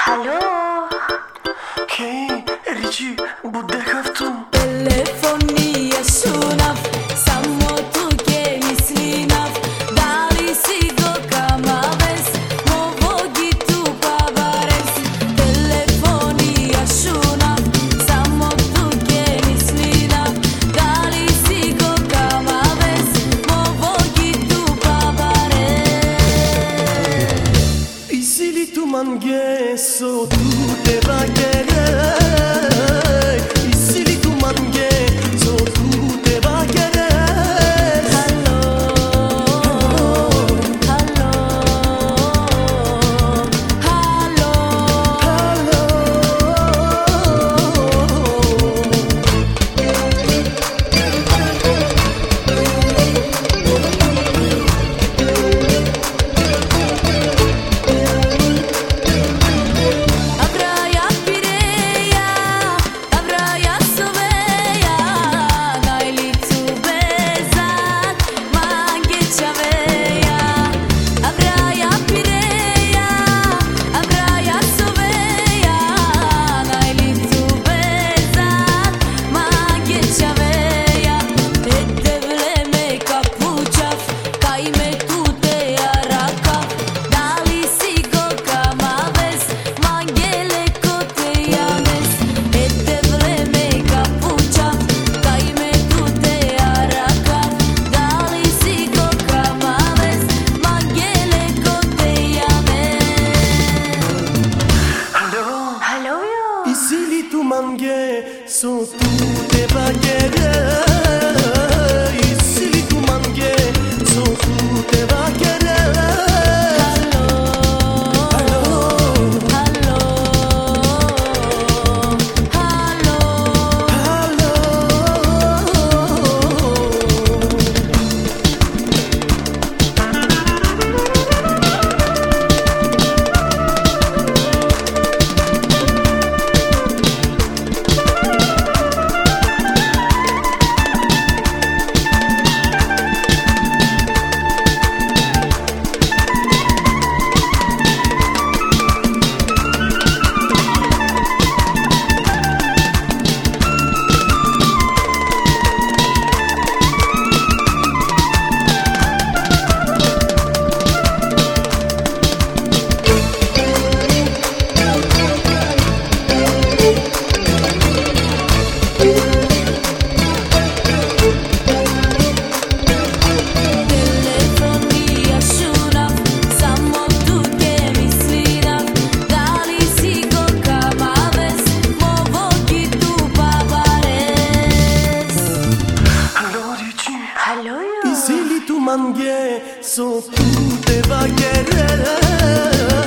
Halo. Hej, Ricci, bude haftu. Telefonija šunav, samo tuge mislinav. Da li si go kamavez, movogi tu pavarez. Telefonija šunav, samo tuge mislinav. Da li si go kamavez, movogi tu pavarez. Isili tu mange so tu te va querer. Isili tu mange so tu te va querer. Halo, halo, halo, halo. Abraja Pireja, abraja Soveja, najlicu bezat, mange čaveja. Abraja Pireja, abraja Soveja, najlicu bezat, mange čaveja. Ete vreme kapučav, kaj me tute arakav. Da li si go kamavez, mangele kote james. Ete vreme kapučav, kaj me tute arakav. Da li si go kamavez, mangele kote james. Halo, Halo yo. isili tu mange so tu te va querer. Isili tu mange so tu te va querer. Halo, halo, halo, halo. Halo. Telefonija šunav, samo tuge mislinav. Da li si go kamavez, movogi tu pavarez. Halo, Ricci. Halo yo. Isili tu mange so tu te va querer.